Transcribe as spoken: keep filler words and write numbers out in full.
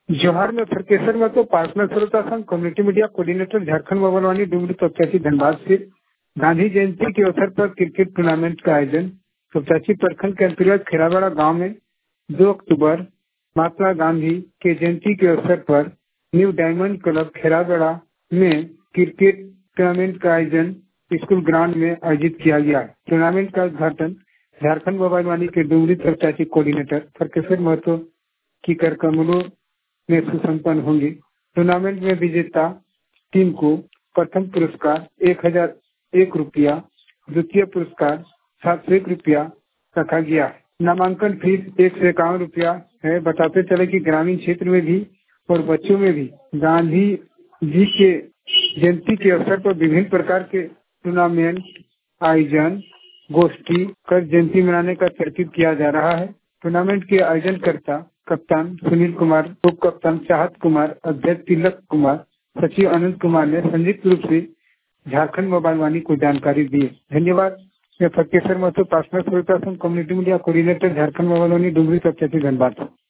जोहार में फरकेसर में तो पार्टनर श्रोता संघ community media coordinator Jharkhand mobile Dumri Tapchachi Dhanbad से गांधी जयंती के अवसर पर क्रिकेट टूर्नामेंट का आयोजन तपचाची प्रखंड के अंतर्गत खेरावाड़ा गांव में दो अक्टूबर महात्मा गांधी के जयंती के अवसर पर न्यू डायमंड क्लब खेरावाड़ा में क्रिकेट टूर्नामेंट का आयोजन स्कूल ग्राउंड में आयोजित किया गया। टूर्नामेंट का उद्घाटन झारखंड मोबाइल वाणी के डुमरी तपचाची कोऑर्डिनेटर फरकेसर महतो की कर कमलों में सुसंपन्न होंगे। टूर्नामेंट में विजेता टीम को प्रथम पुरस्कार एक हजार एक रुपया, द्वितीय पुरस्कार सात सौ एक रुपया रखा गया। नामांकन फीस एक सौ इक्यावन रुपया है। बताते चले कि ग्रामीण क्षेत्र में भी और बच्चों में भी गांधी जी के जयंती के अवसर पर विभिन्न प्रकार के टूर्नामेंट आयोजन गोष्ठी कर जयंती मनाने का तरकीब किया जा रहा है। टूर्नामेंट के आयोजन करता कप्तान सुनील कुमार, उप कप्तान चाहत कुमार, अध्यक्ष तिलक कुमार, सचिव अनंत कुमार ने संयुक्त रूप से झारखंड मोबाइल वाणी को जानकारी दी। धन्यवाद। मैं फरकेसर महतो पार्टनर श्रोता संघ community media coordinator Jharkhand mobile Vani Dumri Tapchachi Dhanbad.